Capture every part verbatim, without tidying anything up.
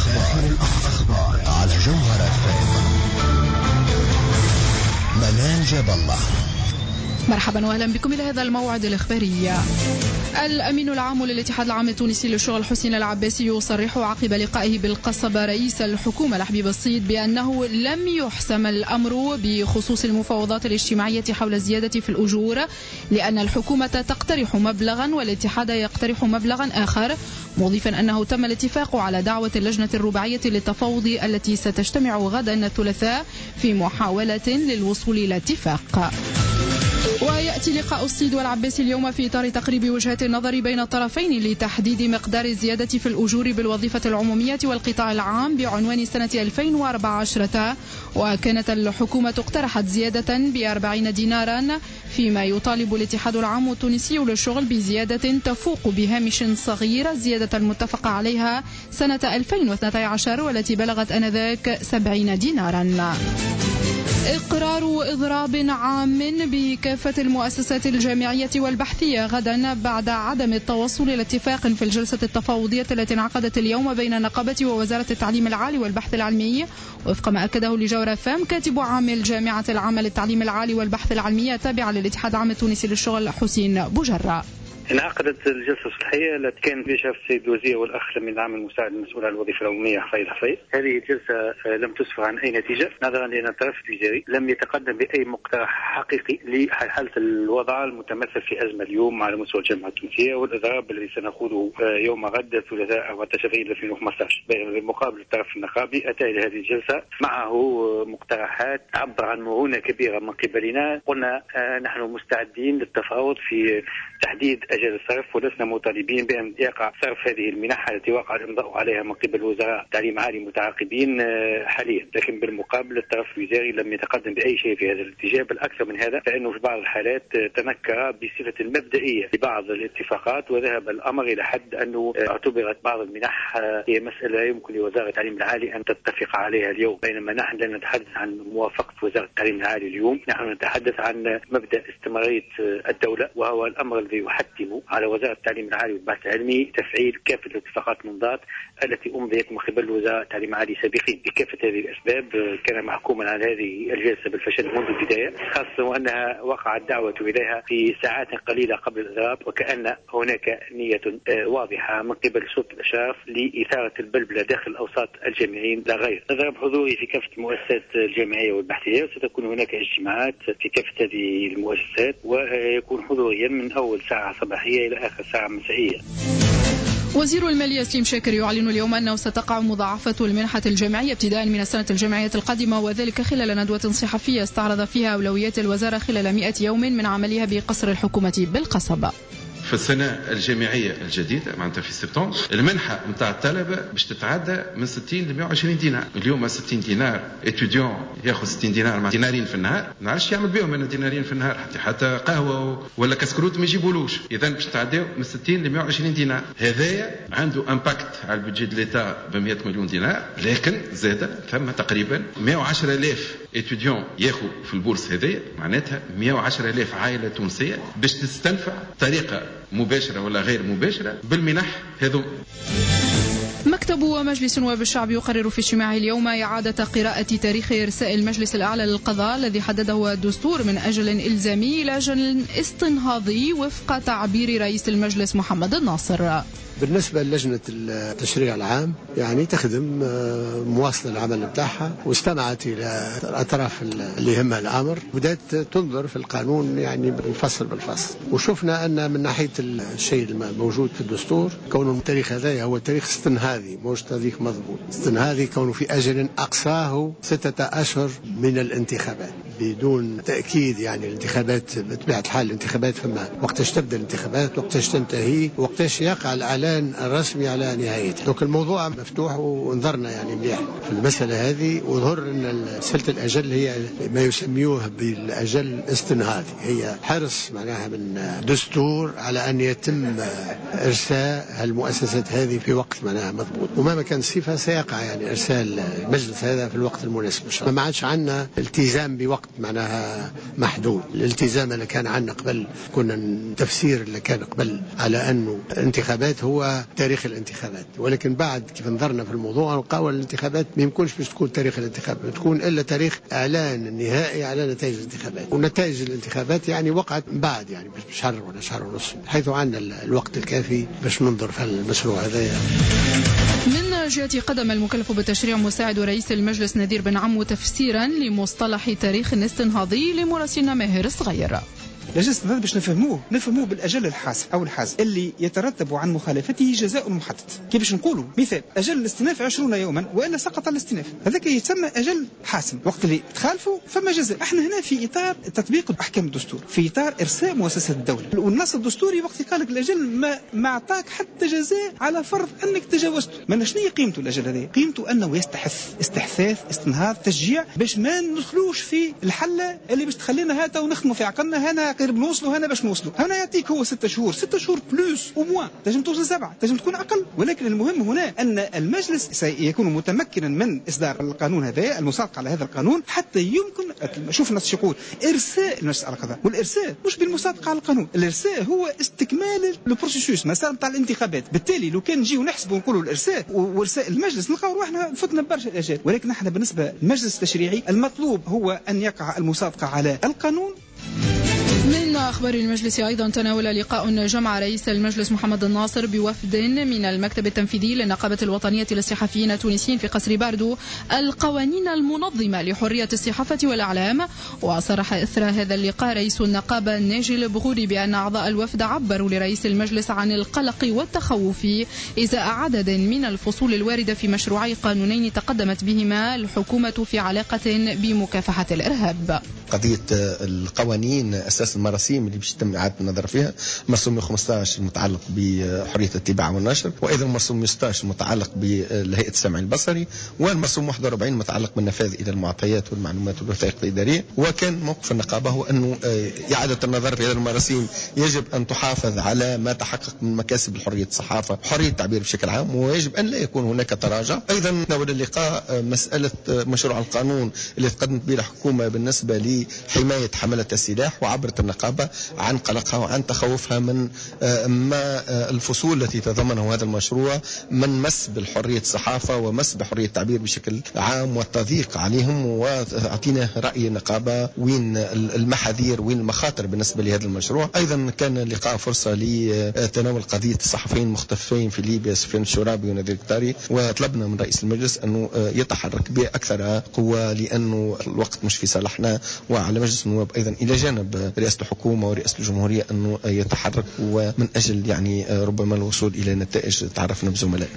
آخر الأخبار على جوهرة منال جاب الله. مرحبا واهلا بكم الى هذا الموعد الاخباري. الامين العام للاتحاد العام التونسي للشغل حسين العباسي يصرح عقب لقائه بالقصبة رئيس الحكومة لحبيب الصيد بأنه لم يحسم الأمر بخصوص المفاوضات الاجتماعية حول الزيادة في الأجور، لأن الحكومة تقترح مبلغا والاتحاد يقترح مبلغا آخر، مضيفا أنه تم الاتفاق على دعوة اللجنة الرباعية للتفاوض التي ستجتمع غدا الثلاثاء في محاولة للوصول إلى اتفاق. ويأتي لقاء الصيد والعباسي اليوم في إطار تقريب وجهات النظر بين الطرفين لتحديد مقدار الزيادة في الأجور بالوظيفة العمومية والقطاع العام بعنوان سنة ألفين وأربعة عشر، وكانت الحكومة اقترحت زيادة بأربعين دينارا، فيما يطالب الاتحاد العام التونسي للشغل بزيادة تفوق بهامش صغير الزيادة المتفق عليها سنة ألفين واثني عشر والتي بلغت آنذاك سبعين دينارا. إقرار إضراب عام بكافة المؤسسات الجامعية والبحثية غدا بعد عدم التوصل إلى اتفاق في الجلسة التفاوضية التي انعقدت اليوم بين النقابة ووزارة التعليم العالي والبحث العلمي، وفق ما أكده لجورة فام كاتب عام الجامعة العامة للتعليم العالي والبحث العلمي التابعة للاتحاد العام التونسي للشغل حسين بوجرة. انعقدت الجلسة الصحية التي كان بإشراف السيد الوزير والأخ الأمين العام المساعد المسؤول عن الوظيفة العمومية حفيظ حفيظ. هذه الجلسة لم تسفر عن أي نتيجة، نظرا لأن الطرف الوزاري لم يتقدم بأي مقترح حقيقي لحل الوضع المتمثل في أزمة اليوم على مستوى الجامعة التونسية والإضراب الذي سنخوضه يوم غد الثلاثاء أربعة عشر أبريل ألفين وخمسة عشر. بالمقابل الطرف النقابي أتى إلى هذه الجلسة معه مقترحات عبر عن مرونة كبيرة من قبلنا. قلنا نحن مستعدين للتفاوض في تحديد أجل الصرف، ولسنا مطالبين بأن يقع صرف هذه المنح التي وقع الإمضاء عليها من قبل وزراء تعليم عالي متعاقبين حاليا، لكن بالمقابل الطرف الوزاري لم يتقدم بأي شيء في هذا الاتجاه، بل أكثر من هذا فإنه في بعض الحالات تنكر بصفة مبدئية لبعض الاتفاقات، وذهب الأمر إلى حد أنه اعتبرت بعض المنح هي مسألة يمكن لوزارة التعليم العالي أن تتفق عليها اليوم، بينما نحن لا نتحدث عن موافقة وزارة التعليم العالي اليوم، نحن نتحدث عن مبدأ استمرارية الدولة، وهو الأمر الذي يحتم على وزارة التعليم العالي والبحث العلمي تفعيل كافة الاتفاقات الممضات التي أمضيت من قبل وزارة التعليم العالي سابقين. بكافة هذه الأسباب كان محكوما على هذه الجلسة بالفشل منذ البداية، خاصة وأنها وقعت دعوة إليها في ساعات قليلة قبل الإضراب، وكأن هناك نية واضحة من قبل سلطة الإشراف لإثارة البلبلة داخل أوساط الجامعين لا غير. إضراب حضوري في كافة المؤسسات الجامعية والبحثية، وستكون هناك اجتماعات في كافة هذه المؤسسات، ويكون حضوريا من أول ساعة صباحية إلى آخر ساعة مسائية. وزير المالية سليم شاكر يعلن اليوم أنه ستقع مضاعفة المنحة الجامعية ابتداء من السنة الجامعية القادمة، وذلك خلال ندوة صحفية استعرض فيها أولويات الوزارة خلال مئة يوم من عملها بقصر الحكومة بالقصبة. في السنة الجامعية الجديدة معناتها في سبتمبر المنحة متاع الطلبة باش تتعدى من ستين ل مئة وعشرين دينار. اليوم ستين دينار اتوديون ياخذ ستين دينار مع دينارين في النهار، ما نعرفش يعمل بهم انا دينارين في النهار، حتى حتى قهوة ولا كسكروت ما يجيبولوش. إذا باش تعداو من ستين ل مئة وعشرين دينار، هذايا عنده امباكت على البودجي دو ليتا ب مئة مليون دينار، لكن زاد ثم تقريبا مئة وعشرة آلاف اتوديون ياخذ في البورس هذايا، معناتها مئة وعشرة آلاف عائلة تونسية باش تستنفع طريقة مباشرة ولا غير مباشرة بالمنح هذو. مكتب مجلس نواب الشعب يقرر في اجتماعه اليوم إعادة قراءة تاريخ إرساء المجلس الأعلى للقضاء الذي حدده الدستور من أجل إلزامي إلى أجل استنهاضي وفق تعبير رئيس المجلس محمد الناصر. بالنسبة للجنة التشريع العام يعني تخدم مواصلة العمل بتاعها، واستمعت إلى الأطراف اللي يهمها الأمر، بدأت تنظر في القانون يعني بالفصل بالفصل، وشفنا أن من ناحية الشيء الموجود في الدستور كونه التاريخ هذا هو تاريخ استنهاضي مش تاريخ مضبوط. استنهاضي كونه في أجل أقصاه ستة أشهر من الانتخابات، بدون تأكيد يعني الانتخابات بطبيعة الحال الانتخابات فما وقتاش تبدأ الانتخابات وقتاش تنتهي وقتاش يقع الإعلان الرسمي على نهايته. لكن الموضوع مفتوح ونظرنا يعني مليح في المسألة هذه، وظهر أن سلة الأجل هي ما يسميوه بالأجل استنهاضي، هي حرص معناها من دستور على أن يتم إرساء المؤسسات هذه في وقت معناها مضبوط، وما كان صفة سيقع يعني إرسال المجلس هذا في الوقت المناسب. ما عادش عندنا التزام بوقت الوقت معناها محدود. الالتزام اللي كان عندنا قبل، كنا التفسير اللي كان قبل على أنه الانتخابات هو تاريخ الانتخابات، ولكن بعد كيف نظرنا في الموضوع نلقاو الانتخابات ما يمكنش باش تكون تاريخ الانتخابات، تكون إلا تاريخ إعلان النهائي على نتائج الانتخابات، ونتائج الانتخابات يعني وقعت بعد يعني بشهر ولا شهر ونص، حيث عندنا الوقت الكافي باش ننظر في المشروع هذا. من جهة قدم المكلف بالتشريع مساعد رئيس المجلس نذير بن عمو تفسيرا لمصطلح تاريخ الاستنهاضي لمراسلنا ماهر الصغير. لجلسة النظر باش نفهموه نفهموه بالأجل الحاسم أو الحازم اللي يترتب عن مخالفته جزاء محدد. كيف باش نقولوا مثال أجل الاستئناف عشرون يوما وإلا سقط الاستئناف، هذاك يتسمى أجل حاسم. وقت اللي تخالفوا فما جزاء. احنا هنا في إطار تطبيق أحكام الدستور، في إطار إرساء مؤسسة الدولة، والنص الدستوري وقت قال لك الأجل ما ما أعطاك حتى جزاء على فرض أنك تجاوزته. ما شنو قيمته الأجل هذا؟ قيمته أنه يستحث استحثاث استنهاض تشجيع باش ما ندخلوش في الحلة اللي باش تخلينا هاتا ونخدموا في عقلنا هنا قرب نوصلوا هنا باش نوصلوا هنا يعطيك هو ستة شهور ستة شهور بلوس وموان تجم توصل سبعة تجم تكون أقل. ولكن المهم هنا أن المجلس سيكون متمكنا من إصدار القانون هذا المصادقة على هذا القانون حتى يمكن شوف الناس يقول إرساء المجلس على القضاء، والإرساء مش بالمصادقة على القانون، الإرساء هو استكمال البروسيسوس مسار نتاع الانتخابات. بالتالي لو كان نجيو نحسبوا ونقولوا الإرساء وإرساء المجلس نلقاو روحنا فتنا برشا الأجال. ولكن احنا بالنسبة للمجلس التشريعي المطلوب هو أن يقع المصادقة على القانون. من أخبار المجلس أيضا تناول لقاء جمع رئيس المجلس محمد الناصر بوفد من المكتب التنفيذي للنقابة الوطنية للصحفيين التونسيين في قصر باردو القوانين المنظمة لحرية الصحافة والإعلام. وصرح إثر هذا اللقاء رئيس النقابة ناجي البغوري بأن أعضاء الوفد عبروا لرئيس المجلس عن القلق والتخوف إزاء عدد من الفصول الواردة في مشروعي قانونين تقدمت بهما الحكومة في علاقة بمكافحة الإرهاب. قضية القوانين أساس المراسيم اللي باش يتم إعادة النظر فيها، مرسوم خمسة عشر المتعلق بحرية الاتباع والنشر، وأيضا مرسوم ستة عشر المتعلق بهيئة السمع البصري، والمرسوم واحد وأربعين المتعلق بالنفاذ إلى المعطيات والمعلومات والوثائق الإدارية. وكان موقف النقابة هو أنه إعادة النظر في هذه المراسيم يجب أن تحافظ على ما تحقق من مكاسب الحرية الصحافة وحرية التعبير بشكل عام، ويجب أن لا يكون هناك تراجع. أيضا ناول اللقاء مسألة مشروع القانون اللي تقدمت به الحكومة بالنسبة لحماية حملة السلاح، وعبرت النقابة عن قلقها وعن تخوفها من ما الفصول التي تضمنه هذا المشروع من مس بالحرية الصحافة ومس بحرية التعبير بشكل عام والتضييق عليهم. وأعطينا رأي النقابة وين المحاذير وين المخاطر بالنسبة لهذا المشروع. أيضا كان اللقاء فرصة لتناول قضية الصحفيين المختفين في ليبيا سفيان الشرابي ونذير القطاري، وطلبنا من رئيس المجلس أنه يتحرك بأكثر قوة لأنه الوقت مش في صالحنا، وعلى مجلس النواب أيضا إلى جانب رئاسة الحكومة ورئاسة الجمهورية أنه يتحرك ومن أجل يعني ربما الوصول إلى نتائج تعرفنا بزملاء.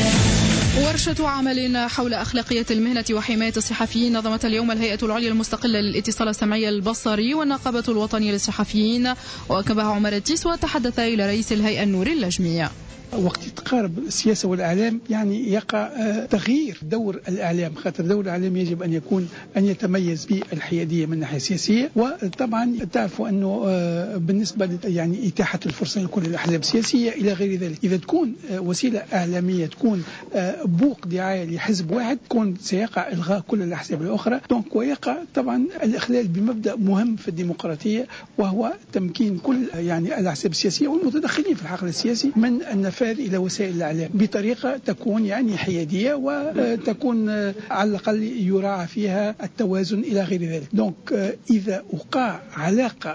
ورشة عمل حول أخلاقية المهنة وحماية الصحفيين نظمت اليوم الهيئة العليا المستقلة للاتصال السمعي البصري والنقابة الوطنية للصحفيين، وكبه عمر التيس وتحدث إلى رئيس الهيئة النور اللجمي. وقت تقارب السياسة والإعلام يعني يقع تغيير دور الإعلام، خاطر دور الإعلام يجب أن يكون أن يتميز بالحيادية من الناحية السياسية. وطبعا تعرفوا أنه بالنسبة يعني إتاحة الفرصة لكل الأحزاب السياسية إلى غير ذلك، إذا تكون وسيلة إعلامية تكون بوق دعاية لحزب واحد تكون سيقع إلغاء كل الأحزاب الأخرى. دونك ويقع طبعا الإخلال بمبدأ مهم في الديمقراطية، وهو تمكين كل يعني الأحزاب السياسية والمتدخلين في الحقل السياسي من النفاذ إلى وسائل الإعلام بطريقة تكون يعني حيادية وتكون على الأقل يراعى فيها التوازن إلى غير ذلك. دونك إذا وقع علاقة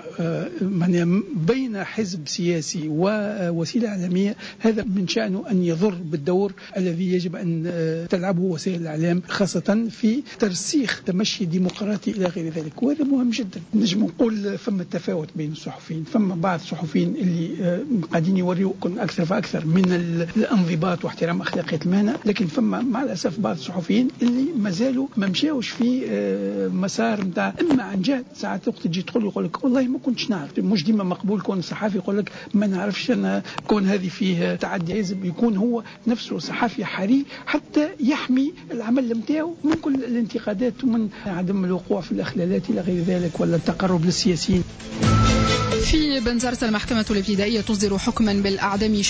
بين حزب سياسي ووسيلة إعلامية هذا من شأنه أن يضر بالدور الذي يجب أن تلعبه وسائل الإعلام، خاصة في ترسيخ تمشي ديمقراطي إلى غير ذلك، وهذا مهم جدا. نجم نقول فما تفاوت بين الصحفيين، فما بعض الصحفيين اللي قاعدين يوريوا أكثر فأكثر من الانضباط واحترام أخلاقية المهنة، لكن فما مع الأسف بعض الصحفيين اللي ما زالوا ما مشاوش في مسار نتاع إما عن جهة. ساعات وقت تجي تقول يقول لك والله ما كنتش نعرف. مش ديما مقبول كون صحافي يقول لك ما نعرفش أنا كون هذه فيه تعدي. لازم يكون هو نفسه صحافي حري حتى يحمي العمل نتاعو من كل الانتقادات ومن عدم الوقوع في الإخلالات إلى غير ذلك ولا التقرب للسياسيين. في بنزرت المحكمة الابتدائية تصدر حكما بالأعدام شنقا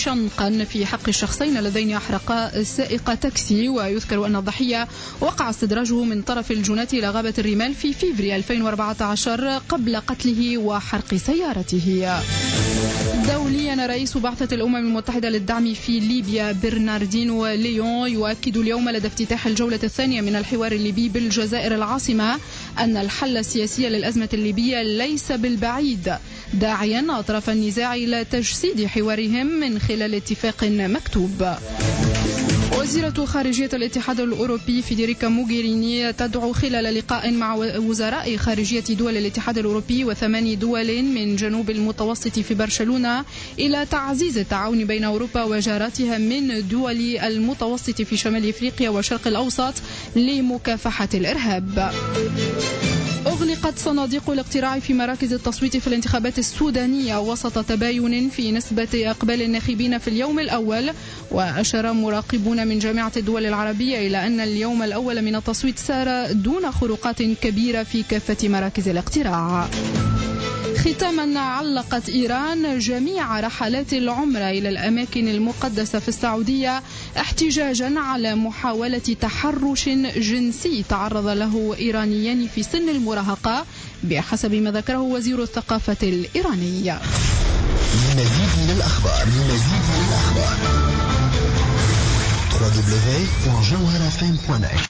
إطلاقا في حق الشخصين اللذين أحرقا سائق تاكسي. ويذكر أن الضحية وقع استدراجه من طرف الجنات إلى غابة الرمال في فيفري ألفين وأربعة عشر قبل قتله وحرق سيارته. دوليا، رئيس بعثة الأمم المتحدة للدعم في ليبيا برناردينو ليون يؤكد اليوم لدى افتتاح الجولة الثانية من الحوار الليبي بالجزائر العاصمة أن الحل السياسي للأزمة الليبية ليس بالبعيد، داعيا أطراف النزاع إلى تجسيد حوارهم من خلال اتفاق مكتوب. وزيرة خارجية الاتحاد الأوروبي فيدريكا موغيريني تدعو خلال لقاء مع وزراء خارجية دول الاتحاد الأوروبي وثمان دول من جنوب المتوسط في برشلونة إلى تعزيز التعاون بين أوروبا وجاراتها من دول المتوسط في شمال أفريقيا والشرق الأوسط لمكافحة الإرهاب. أغلقت صناديق الاقتراع في مراكز التصويت في الانتخابات السودانية وسط تباين في نسبة إقبال الناخبين في اليوم الأول. وأشار مراقبون من جامعة الدول العربية إلى أن اليوم الأول من التصويت سار دون خروقات كبيرة في كافة مراكز الاقتراع. ختاما، علقت إيران جميع رحلات العمرة إلى الأماكن المقدسة في السعودية احتجاجا على محاولة تحرش جنسي تعرض له إيرانيان في سن المراهقة بحسب ما ذكره وزير الثقافة الإيراني. مزيد من الأخبار مزيد من الأخبار دبليو دبليو دبليو دوت جوهرة إف إم دوت نت